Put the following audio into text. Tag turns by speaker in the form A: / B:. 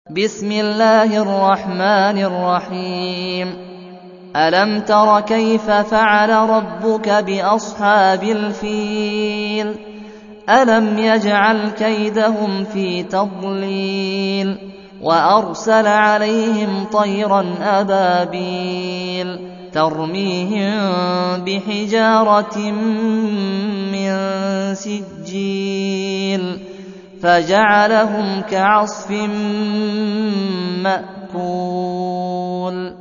A: بسم الله الرحمن الرحيم ألم تر كيف فعل ربك بأصحاب الفيل ألم يجعل كيدهم في تضليل وأرسل عليهم طيرا أبابيل ترميهم بحجارة من سجيل فجعلهم كعصف مأكول